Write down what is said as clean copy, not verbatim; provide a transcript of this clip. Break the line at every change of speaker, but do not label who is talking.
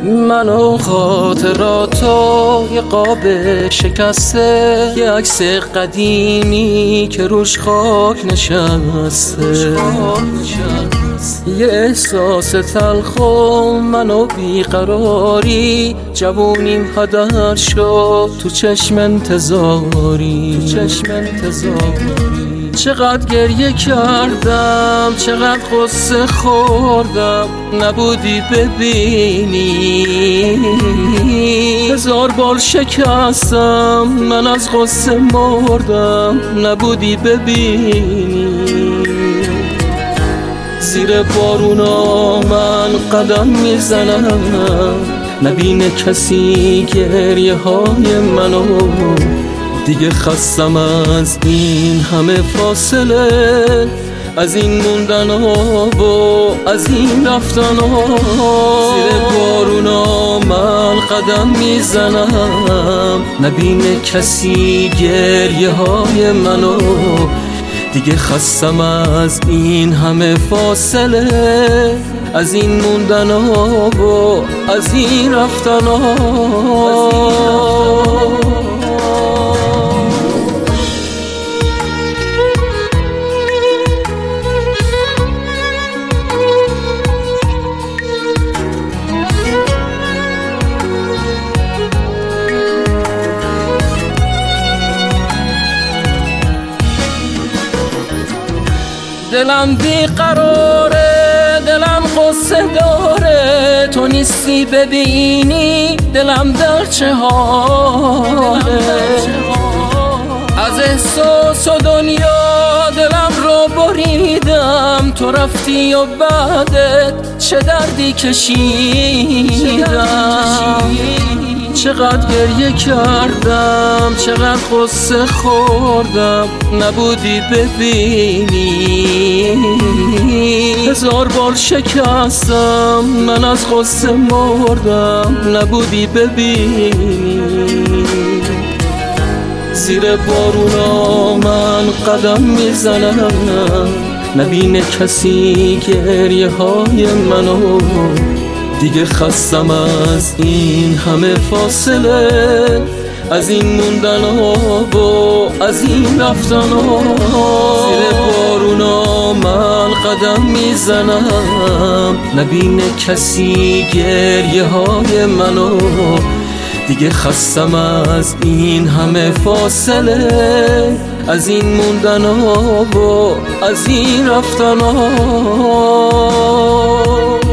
من و خاطراتو یه قاب شکسته، یه عکس قدیمی که روش خاک نشسته، یه احساس تلخ و من و بیقراری، جوونیم هدر شد تو چشم انتظاری. چقدر گریه کردم، چقدر غصه خوردم، نبودی ببینی. هزار بار شکستم، من از غصه مردم، نبودی ببینی. زیر بارونا من قدم میزنم، نبینه کسی گریه های منو. دیگه خستم از این همه فاصله، از این موندن و از این رفتن. زیر بارونا من قدم میزنم، نبینه کسی گریه های منو. دیگه خستم از این همه فاصله، از این موندن و از این رفتن. دلم بیقراره، دلم قصه داره، تو نیستی ببینی دلم در چه حاله. از احساس و دنیا دلم رو بریدم، تو رفتی و بعدت چه دردی کشیدم. چقدر گریه کردم، چقدر قصه خوردم، نبودی ببینی. هزار بار شکستم، من از غصه مردم، نبودی ببینی. زیر بارونا من قدم میزنم، نبینه کسی گریه های منو. دیگه خستم از این همه فاصله، از این موندن و از این رفتن. زیر بارونا من قدم میزنم، نبینه کسی گریه های منو. دیگه خستم از این همه فاصله، از این موندن و از این رفتن.